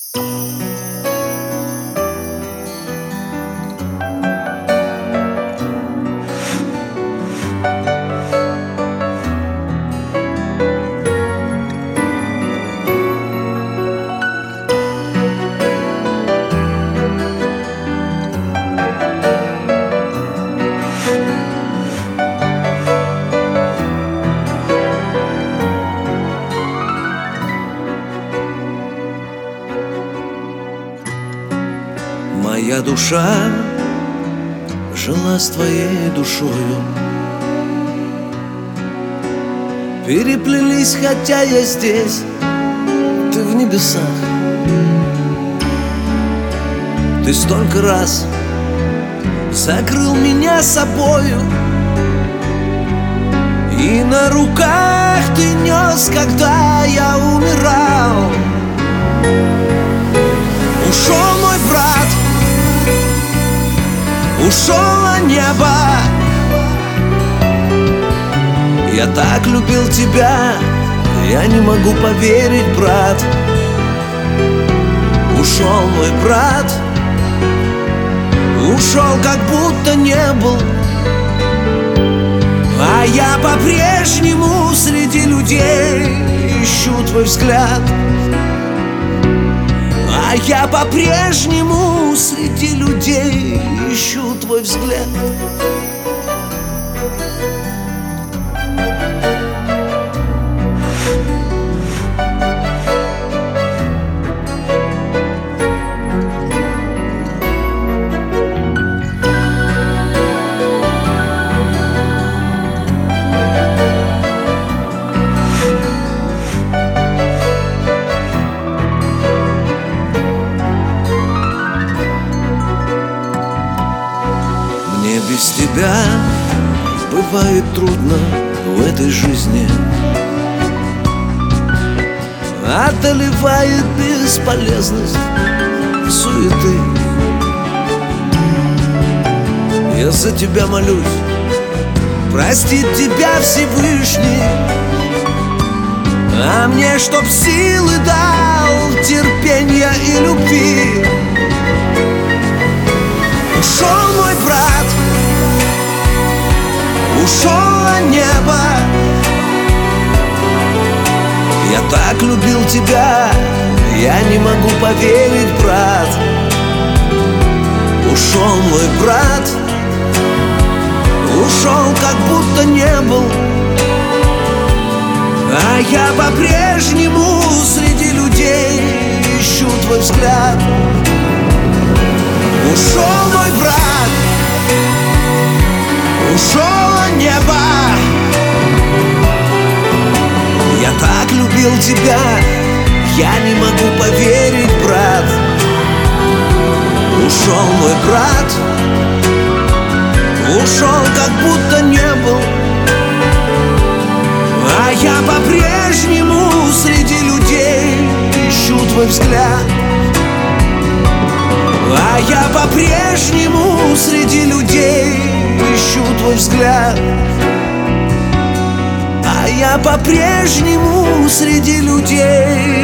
Моя душа жила с твоей душою, переплелись, хотя я здесь, ты в небесах. Ты столько раз закрыл меня собою, и на руках ты нес, когда я умирал. Ушел мой брат, ушел небо. Я так любил тебя, я не могу поверить, брат. Ушел мой брат, ушел, как будто не был. А я по-прежнему среди людей ищу твой взгляд. А я по-прежнему среди людей ищу твой взгляд. Мне без тебя бывает трудно в этой жизни. Одолевает бесполезность суеты. Я за тебя молюсь, простит тебя Всевышний, а мне чтоб силы дал, терпения и любви. Ушел мой брат, ушел небо. Я так любил тебя, я не могу поверить, брат. Ушел мой брат, ушел, как будто не был. А я по-прежнему среди людей ищу твой взгляд. Ушел мой брат, ушел небо. Я так любил тебя, я не могу поверить, брат. Ушел мой брат, ушел, как будто не был. А я по-прежнему среди людей ищу твой взгляд. А я по-прежнему среди людей ищу твой взгляд. А я по-прежнему среди людей